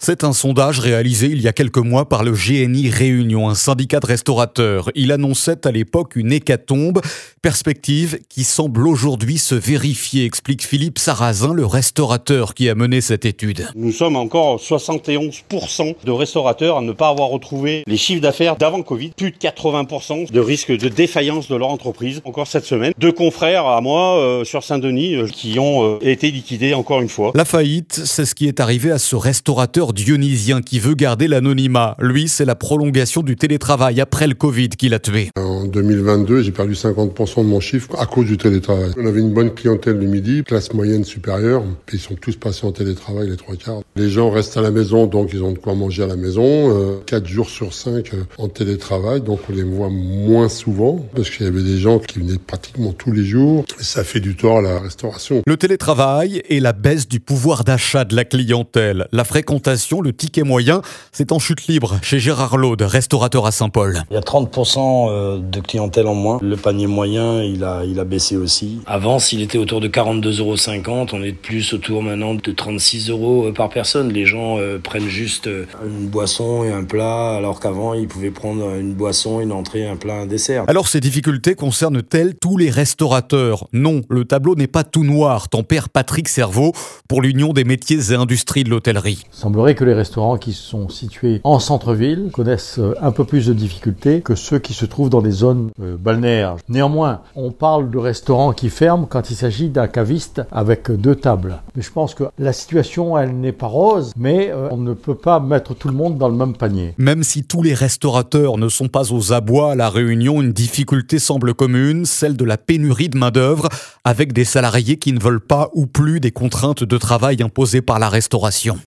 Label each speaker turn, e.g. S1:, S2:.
S1: C'est un sondage réalisé il y a quelques mois par le GNI Réunion, un syndicat de restaurateurs. Il annonçait à l'époque une hécatombe, perspective qui semble aujourd'hui se vérifier, explique Philippe Sarrazin, le restaurateur qui a mené cette étude.
S2: Nous sommes encore 71% de restaurateurs à ne pas avoir retrouvé les chiffres d'affaires d'avant Covid. Plus de 80% de risque de défaillance de leur entreprise. Encore cette semaine, 2 confrères à moi sur Saint-Denis qui ont été liquidés encore une fois.
S1: La faillite, c'est ce qui est arrivé à ce restaurateur dionysien qui veut garder l'anonymat. Lui, c'est la prolongation du télétravail après le Covid qui l'a tué.
S3: En 2022, j'ai perdu 50% de mon chiffre à cause du télétravail. On avait une bonne clientèle le midi, classe moyenne supérieure, puis ils sont tous passés en télétravail, les 3/4. Les gens restent à la maison, donc ils ont de quoi manger à la maison. 4 jours sur 5 en télétravail, donc on les voit moins souvent, parce qu'il y avait des gens qui venaient pratiquement tous les jours. Ça fait du tort à la restauration.
S1: Le télétravail et la baisse du pouvoir d'achat de la clientèle. La fréquentation, le ticket moyen, c'est en chute libre chez Gérard Laude, restaurateur à Saint-Paul.
S4: Il y a 30% de clientèle en moins. Le panier moyen, il a baissé aussi. Avant, s'il était autour de 42,50 €, on est plus autour maintenant de 36 € par personne. Les gens prennent juste une boisson et un plat, alors qu'avant, ils pouvaient prendre une boisson, une entrée, un plat, un dessert.
S1: Alors ces difficultés concernent-elles tous les restaurateurs ? Non, le tableau n'est pas tout noir, tempère Patrick Cerveau pour l'Union des métiers et industries de l'hôtellerie.
S5: Il semblerait que les restaurants qui sont situés en centre-ville connaissent un peu plus de difficultés que ceux qui se trouvent dans des zones balnéaires. Néanmoins, on parle de restaurants qui ferment quand il s'agit d'un caviste avec 2 tables. Mais je pense que la situation, elle n'est pas rose, mais on ne peut pas mettre tout le monde dans le même panier.
S1: Même si tous les restaurateurs ne sont pas aux abois à La Réunion, une difficulté semble commune, celle de la pénurie de main-d'œuvre, avec des salariés qui ne veulent pas ou plus des contraintes de travail imposées par la restauration.